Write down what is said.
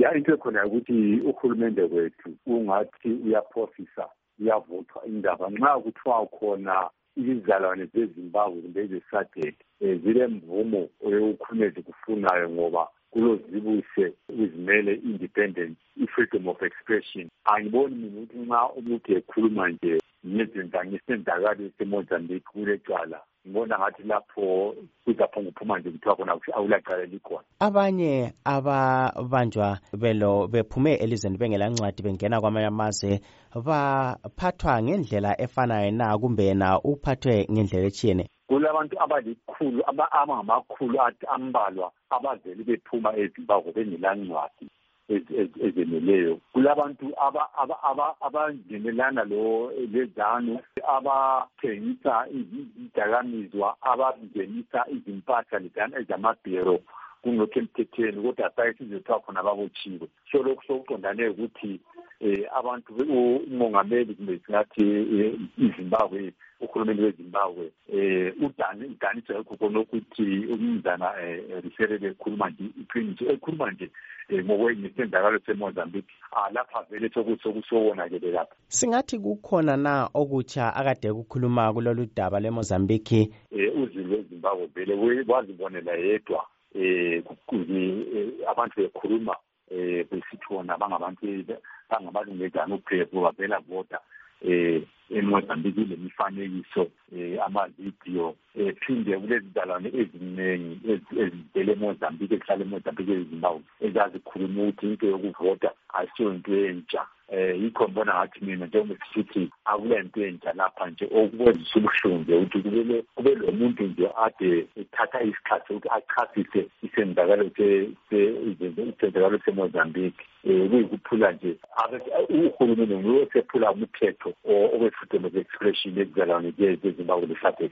Ya into khona ukuthi uhulumende wethu ungathi uyaphosisa uyavuthwa indaba nxa kuthiwa khona izizalwane zeZimbabwe kumbe ezeSADC zile mvumo yokukhuluma ezikufunayo ngoba kulozibuse uzimele independence i-freedom of expression. Angiboni mina ukuthi nxa umuntu ekhuluma nje ngesenzakalo eseMozambique kule cala ngibona ngathi lapho kuzaphonguphuma nje kuthiwa khona awulacala likhona. Abanye ababanjwa bephume elizweni bengelancwadi bengena kwamanye amazwe baphathwa ngendlela efanayo na kumbe yena uphathwe ngendlela etshiyene? Kulabantu abalikhulu abangamakhulu ambalwa abavele bephuma eZimbabwe bengelancwadi ezeneleyo. Kulabantu abangenelana lezanu abathengisa izidakamizwa abangenisa izimpahla lezana ezamabhero kungekho emthethweni kodwa sayisizothiwa khona babotshiwe. So lokhu sokuqondane ukuthi abantu umongameli kumbe singathi iZimbabwe uhulumeni weZimbabwe udaniswa yikho konokuthi umnumzana Riserele ekhuluma nje ngokwesenzakalo seMozambique lapha vele sokuwonakele lapha. Singathi kukhona na okutsha akade kukhuluma kulolu daba leMozambique? Uzulu weZimbabwe vele wazibonela yedwa abantu bekhuluma besithi bona bangabalungezana uphepho bavela vota eMozambique lemifanekiso amavidiyo phinde kulezizalwane eziningi ezivele eMozambique ezihlala eMozambique eZimbabwe ezazikhuluma ukuthi into yokuvota ayisiyo into entsha. Yikho mbona ngathi mina njengoba sithi akulento entsha lapha nje okwenzisa ubuhlungu nje ukuthi kube lo muntu nje ade ethatha isikhathi ukuthi achasise isenzakalo seMozambique kuyikuphula nje uhulumeni nguye osephula umthetho owe-freedom of expression ezizalwane zeZimbabwe leSADC.